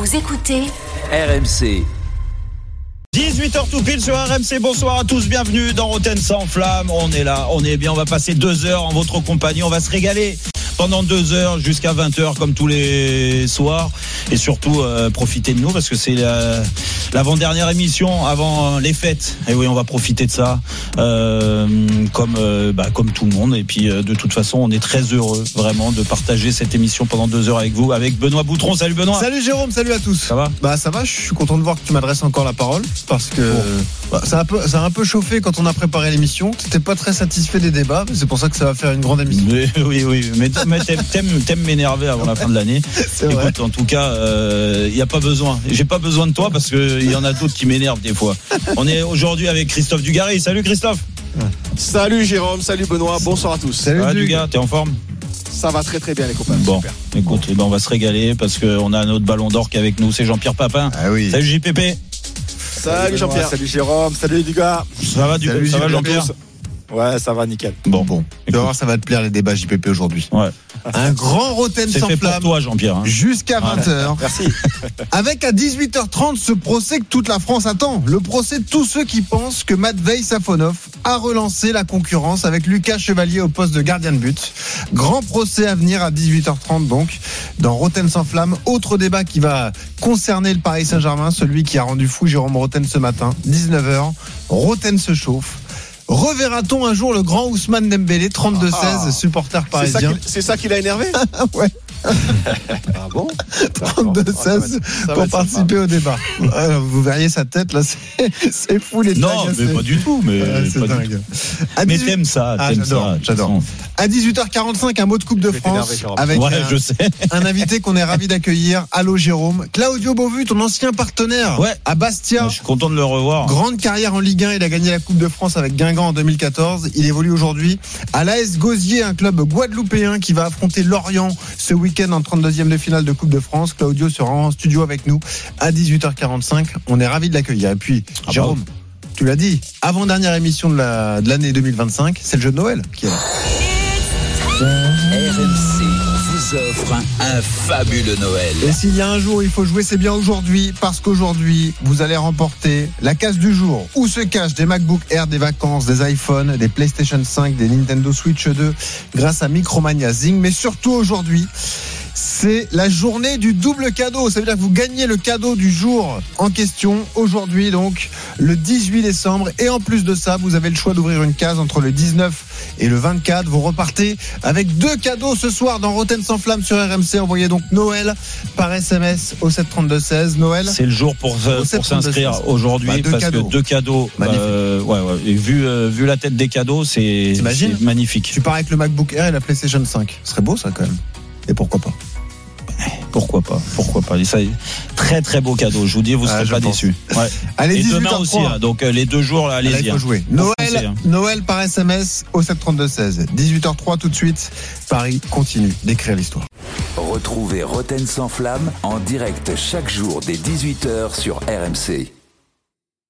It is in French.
Vous écoutez RMC. 18h tout pile sur RMC, bonsoir à tous, bienvenue dans Roten sans flamme. On est là, on est bien, on va passer 2 heures en votre compagnie, on va se régaler pendant 2 heures jusqu'à 20h comme tous les soirs. Et surtout, profitez de nous parce que c'est l'avant-dernière émission avant les fêtes. Et oui, on va profiter de ça comme tout le monde. Et puis de toute façon, on est très heureux vraiment de partager cette émission pendant 2 heures avec vous, avec Benoît Boutron. Salut Benoît. Salut Jérôme, salut à tous. Ça va ? Bah ça va, je suis content de voir que tu m'adresses encore la parole parce que ça a un peu chauffé quand on a préparé l'émission. T'étais pas très satisfait des débats, mais c'est pour ça que ça va faire une grande émission. Oui, mais t'aimes m'énerver avant la fin de l'année. C'est vrai. Écoute, en tout cas, y a pas besoin. J'ai pas besoin de toi parce que il y en a d'autres qui m'énervent des fois. On est aujourd'hui avec Christophe Dugarry. Salut Christophe. Salut Jérôme, salut Benoît, bonsoir à tous. Salut Dugas, t'es en forme ? Ça va très très bien les copains. Bon, Super. écoute, on va se régaler parce qu'on a un autre ballon d'or qui est avec nous, c'est Jean-Pierre Papin. Ah oui. Salut JPP. Salut Jean-Pierre. Salut Jérôme, salut les gars. Ça va Salut, ça va Jean-Pierre ? Ouais, ça va nickel. Bon. Tu vas voir, ça va te plaire les débats JPP aujourd'hui. Ouais. Un grand Roten C'est sans fait pour flamme toi Jean-Pierre. Hein. jusqu'à 20h. Merci. Avec à 18h30 ce procès que toute la France attend. Le procès de tous ceux qui pensent que Matvei Safonov a relancé la concurrence avec Lucas Chevalier au poste de gardien de but. Grand procès à venir à 18h30 donc dans Roten sans flamme. Autre débat qui va concerner le Paris Saint-Germain, celui qui a rendu fou Jérôme Roten ce matin. 19h, Roten se chauffe. Reverra-t-on un jour le grand Ousmane Dembélé, 32-16, supporter parisien? C'est ça qui l'a énervé. Ouais. Ah bon 32-16 pour participer au débat. Vous verriez sa tête là, c'est fou les Non, mais pas du tout. Mais, c'est pas dingue. du tout. Mais t'aimes ça, J'adore. À 18h45, un mot de Coupe de France avec je sais. un invité qu'on est ravi d'accueillir. Allô Jérôme. Claudio Beauvu, ton ancien partenaire à Bastia. Je suis content de le revoir. Grande carrière en Ligue 1, il a gagné la Coupe de France avec Guingamp en 2014. Il évolue aujourd'hui à l'AS Gosier, un club guadeloupéen qui va affronter Lorient ce week-end en 32e de finale de Coupe de France. Claudio sera en studio avec nous à 18h45. On est ravis de l'accueillir. Et puis, Jérôme, tu l'as dit, avant-dernière émission de l'année 2025, c'est le jeu de Noël qui est là. RMC vous offre un fabuleux Noël. Et s'il y a un jour où il faut jouer, c'est bien aujourd'hui, parce qu'aujourd'hui, vous allez remporter la case du jour, où se cachent des MacBook Air, des vacances, des iPhones, des PlayStation 5, des Nintendo Switch 2, grâce à Micromania Zing. Mais surtout aujourd'hui, c'est la journée du double cadeau. Ça veut dire que vous gagnez le cadeau du jour en question aujourd'hui, donc le 18 décembre. Et en plus de ça, vous avez le choix d'ouvrir une case entre le 19 et le 24. Vous repartez avec 2 cadeaux ce soir dans Roten sans flamme sur RMC. Envoyez donc Noël par SMS au 732-16. Noël. C'est le jour pour s'inscrire aujourd'hui parce que 2 cadeaux. Et vu la tête des cadeaux, c'est magnifique. Tu pars avec le MacBook Air et la PlayStation 5. Ce serait beau ça quand même. Et pourquoi pas ? Pourquoi pas. Et ça, très très beau cadeau. Je vous dis, vous serez pas déçus. Ouais. Allez, et 18h03. demain aussi. Donc les 2 jours là, allez-y. Il faut jouer. Noël par SMS au 732-16. 18h03 tout de suite. Paris continue d'écrire l'histoire. Retrouvez Roten sans flamme en direct chaque jour dès 18h sur RMC.